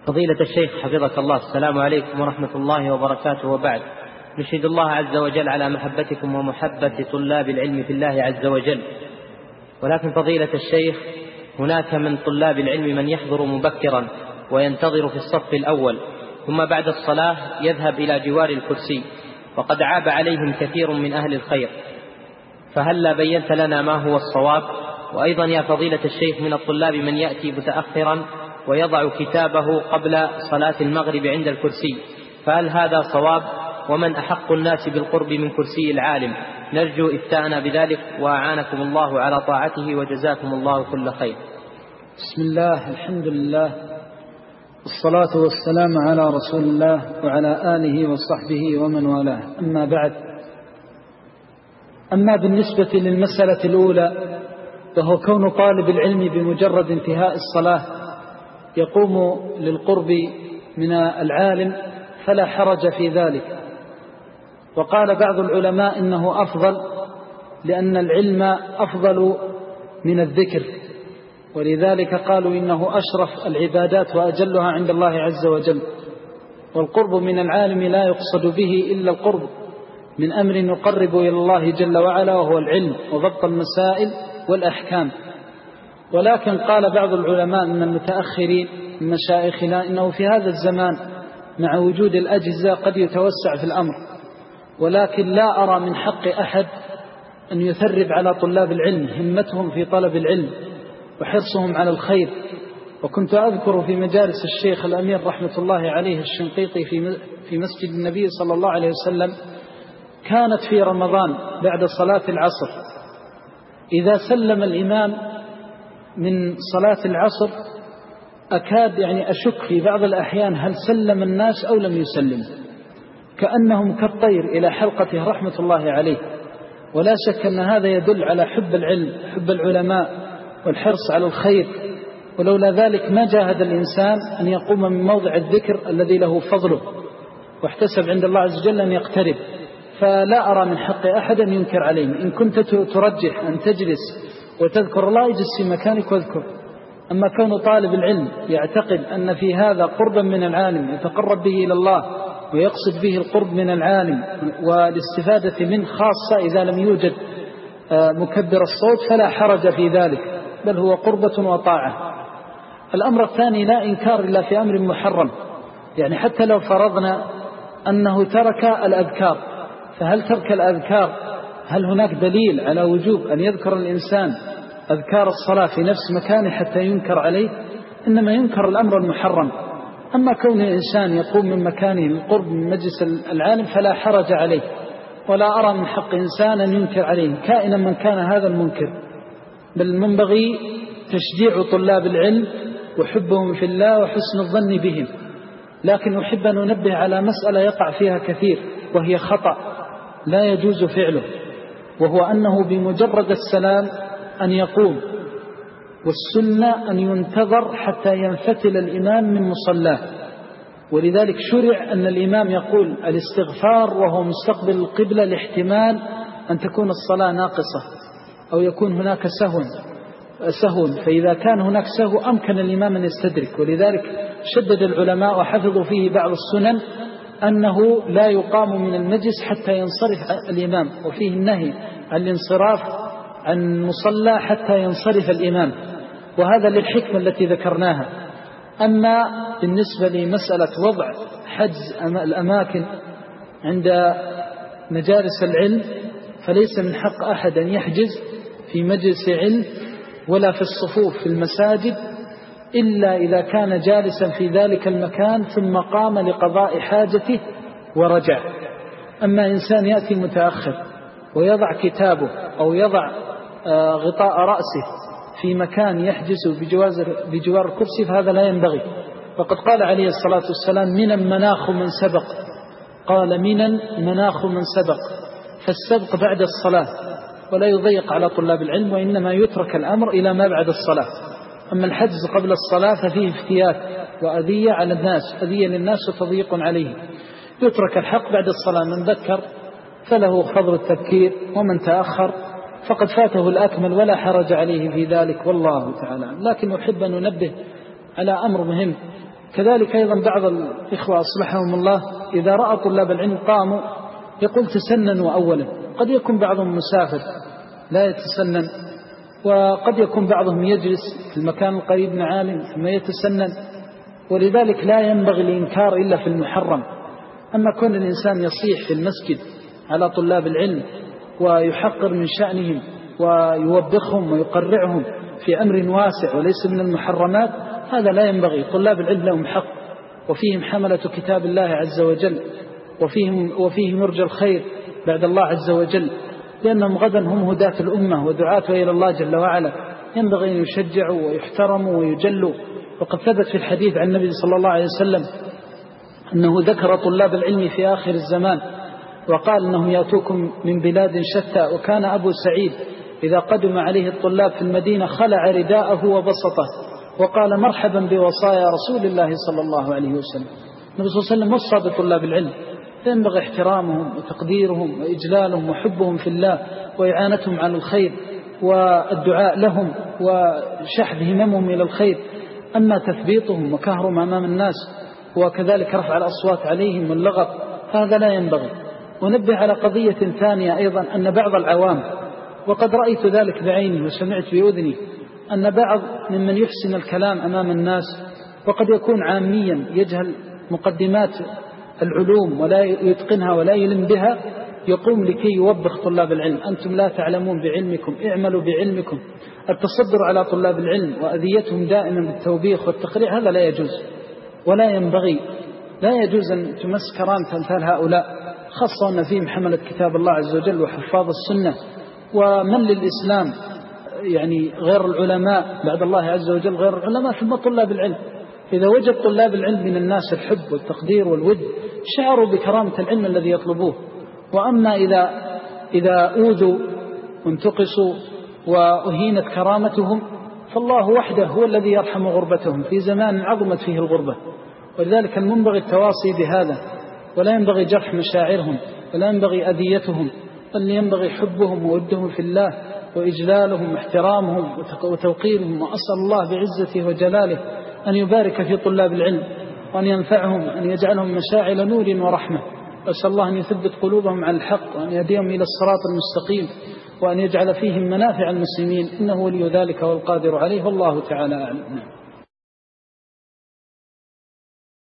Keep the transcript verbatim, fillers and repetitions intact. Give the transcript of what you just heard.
فضيلة الشيخ حفظك الله، السلام عليكم ورحمة الله وبركاته. وبعد، نشهد الله عز وجل على محبتكم ومحبة طلاب العلم في الله عز وجل. ولكن فضيلة الشيخ، هناك من طلاب العلم من يحضر مبكرا وينتظر في الصف الأول، ثم بعد الصلاة يذهب إلى جوار الكرسي، وقد عاب عليهم كثير من أهل الخير، فهلا بينت لنا ما هو الصواب؟ وأيضا يا فضيلة الشيخ، من الطلاب من يأتي متأخرا ويضع كتابه قبل صلاة المغرب عند الكرسي، فهل هذا صواب؟ ومن أحق الناس بالقرب من كرسي العالم؟ نرجو إفتاءنا بذلك، وأعانكم الله على طاعته، وجزاكم الله كل خير. بسم الله، الحمد لله، والصلاة والسلام على رسول الله وعلى آله وصحبه ومن والاه، أما بعد. أما بالنسبة للمسألة الأولى، فهو كون طالب العلم بمجرد انتهاء الصلاة يقوم للقرب من العالم فلا حرج في ذلك. وقال بعض العلماء إنه أفضل، لأن العلم أفضل من الذكر، ولذلك قالوا إنه أشرف العبادات وأجلها عند الله عز وجل. والقرب من العالم لا يقصد به إلا القرب من أمر يقرب إلى الله جل وعلا، وهو العلم وضبط المسائل والأحكام. ولكن قال بعض العلماء من المتأخرين من مشايخنا إنه في هذا الزمان مع وجود الأجهزة قد يتوسع في الأمر، ولكن لا أرى من حق أحد أن يثرب على طلاب العلم همتهم في طلب العلم وحرصهم على الخير. وكنت أذكر في مجالس الشيخ الأمير رحمة الله عليه الشنقيطي في مسجد النبي صلى الله عليه وسلم، كانت في رمضان بعد صلاة العصر إذا سلم الإمام من صلاة العصر أكاد يعني أشك في بعض الأحيان هل سلم الناس أو لم يسلم، كأنهم كالطير إلى حلقته رحمة الله عليه. ولا شك أن هذا يدل على حب العلم، حب العلماء، والحرص على الخير. ولولا ذلك ما جاهد الإنسان أن يقوم من موضع الذكر الذي له فضله، واحتسب عند الله عز وجل أن يقترب. فلا أرى من حق أحد أن ينكر عليه. إن كنت ترجح أن تجلس وتذكر الله، اجلس في مكانك واذكر. أما كون طالب العلم يعتقد أن في هذا قربا من العالم يتقرب به إلى الله ويقصد به القرب من العالم والاستفادة منه، خاصة إذا لم يوجد مكبر الصوت، فلا حرج في ذلك، بل هو قربة وطاعة. الأمر الثاني، لا إنكار إلا في أمر محرم. يعني حتى لو فرضنا أنه ترك الأذكار، فهل ترك الأذكار هل هناك دليل على وجوب أن يذكر الإنسان أذكار الصلاة في نفس مكانه حتى ينكر عليه؟ إنما ينكر الأمر المحرم. أما كون الإنسان يقوم من مكانه للقرب من مجلس العالم فلا حرج عليه، ولا أرى من حق إنسان أن ينكر عليه كائنا من كان هذا المنكر. بل منبغي تشجيع طلاب العلم وحبهم في الله وحسن الظن بهم. لكن أحب أن أنبه على مسألة يقع فيها كثير، وهي خطأ لا يجوز فعله، وهو أنه بمجرد السلام أن يقوم، والسنة أن ينتظر حتى ينفتل الإمام من مصلاه. ولذلك شرع أن الإمام يقول الاستغفار وهو مستقبل القبلة لاحتمال أن تكون الصلاة ناقصة أو يكون هناك سهو سهو فإذا كان هناك سهو أمكن الإمام أن يستدرك. ولذلك شدد العلماء وحفظوا فيه بعض السنن أنه لا يقام من المجلس حتى ينصرف الإمام، وفيه النهي عن الانصراف عن مصلى حتى ينصرف الإمام، وهذا للحكمة التي ذكرناها. أما بالنسبة لمسألة وضع حجز الأماكن عند مجالس العلم، فليس من حق أحد أن يحجز في مجلس علم ولا في الصفوف في المساجد إلا إذا كان جالسا في ذلك المكان ثم قام لقضاء حاجته ورجع. أما إنسان يأتي متأخر ويضع كتابه أو يضع غطاء رأسه في مكان يحجز بجوار الكرسي، فهذا لا ينبغي. فقد قال عليه الصلاة والسلام: منا مناخ من سبق. قال: منا مناخ من سبق. فالسبق بعد الصلاة، ولا يضيق على طلاب العلم، وإنما يترك الأمر إلى ما بعد الصلاة. أما الحجز قبل الصلاة ففيه افتيات وأذية على الناس، أذية للناس وتضييق عليه. يترك الحق بعد الصلاة، من ذكر فله فضل التذكير، ومن تأخر فقد فاته الأكمل ولا حرج عليه في ذلك، والله تعالى. لكن أحب أن ننبه على أمر مهم كذلك أيضا بعض الإخوة أصلحهم الله إذا رأى طلاب العلم قاموا يقول تسننوا أولا. قد يكون بعضهم مسافر لا يتسنن، وقد يكون بعضهم يجلس في المكان القريب من عالم ثم يتسنن، ولذلك لا ينبغي الإنكار إلا في المحرم. أما كون الإنسان يصيح في المسجد على طلاب العلم ويحقر من شأنهم ويوبخهم ويقرعهم في أمر واسع وليس من المحرمات، هذا لا ينبغي. طلاب العلم لهم حق، وفيهم حملة كتاب الله عز وجل، وفيهم, وفيهم يرجى الخير بعد الله عز وجل، لأنهم غدا هم هداة الأمة ودعاة إلى الله جل وعلا، ينبغي أن يشجعوا ويحترموا ويجلوا. وقد ثبت في الحديث عن النبي صلى الله عليه وسلم أنه ذكر طلاب العلم في آخر الزمان وقال أنهم يأتوكم من بلاد شتى، وكان أبو سعيد إذا قدم عليه الطلاب في المدينة خلع رداءه وبسطه وقال مرحبا بوصايا رسول الله صلى الله عليه وسلم. النبي صلى الله عليه وسلم وصى بطلاب العلم، فينبغي احترامهم وتقديرهم وإجلالهم وحبهم في الله وإعانتهم على الخير والدعاء لهم وشحذ هممهم إلى الخير. أما تثبيطهم وكهرهم أمام الناس وكذلك رفع الأصوات عليهم واللغط هذا لا ينبغي. ونبه على قضية ثانية أيضا، أن بعض العوام، وقد رأيت ذلك بعيني وسمعت بأذني، أن بعض ممن يحسن الكلام أمام الناس وقد يكون عاميا يجهل مقدمات العلوم ولا يتقنها ولا يلم بها، يقوم لكي يوبخ طلاب العلم: أنتم لا تعلمون بعلمكم، اعملوا بعلمكم. التصدر على طلاب العلم وأذيتهم دائما بالتوبيخ والتقريع هذا لا يجوز ولا ينبغي. لا يجوز أن تمس كرامة أمثال هؤلاء، خاصة أن فيهم حملة كتاب الله عز وجل وحفاظ السنة. ومن للإسلام يعني غير العلماء بعد الله عز وجل غير العلماء ثم طلاب العلم. إذا وجد طلاب العلم من الناس الحب والتقدير والود شعروا بكرامة العلم الذي يطلبوه. وأما إذا إذا أوذوا وانتقصوا وأهينت كرامتهم فالله وحده هو الذي يرحم غربتهم في زمان عظمت فيه الغربة. ولذلك المنبغي التواصي بهذا، ولا ينبغي جرح مشاعرهم ولا ينبغي أذيتهم، بل ينبغي حبهم وودهم في الله وإجلالهم واحترامهم وتوقيرهم. وأسأل الله بعزته وجلاله أن يبارك في طلاب العلم وأن ينفعهم، أن يجعلهم مشاعل نور ورحمة. أسأل الله أن يثبت قلوبهم على الحق وأن يهديهم إلى الصراط المستقيم وأن يجعل فيهم منافع المسلمين، إنه ولي ذلك والقادر عليه، والله تعالى أعلم.